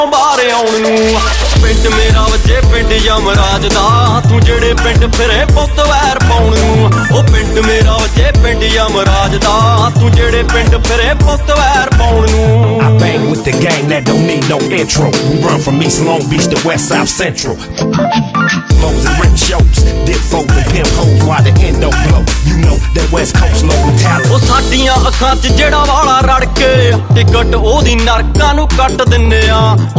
ਬਾਹਰ ਆਉਣ ਨੂੰ। ਪਿੰਡ ਮੇਰਾ ਵਜੇ ਪਿੰਡ ਯਮਰਾਜ ਦਾ, ਤੂੰ ਜਿਹੜੇ ਪਿੰਡ ਫਿਰੇ ਪੁੱਤ ਵੈਰ ਪਾਉਣ ਨੂੰ। ਉਹ ਪਿੰਡ ਮੇਰਾ ਵਜੇ ਪਿੰਡ ਯਮਰਾਜ ਦਾ, ਤੂੰ ਜਿਹੜੇ ਪਿੰਡ ਫਿਰੇ ਪੁੱਤ ਵੈਰ ਪਾਉਣ ਨੂੰ। I bang with the gang that don't need no intro. We run from East Long Beach to West South Central. Flows and rim shows, dip fold and pimp hoes while the endo blow. You know that West Coast local talent. ਉਹ ਸਾਡੀਆਂ ਅੱਖਾਂ 'ਚ ਜਿਹੜਾ ਵਾਲਾ ਰੜ ਕੇ ticket ਉਹਦੀ ਨਰਕਾਂ ਨੂੰ ਕੱਟ ਦਿੰਨੇ ਆ।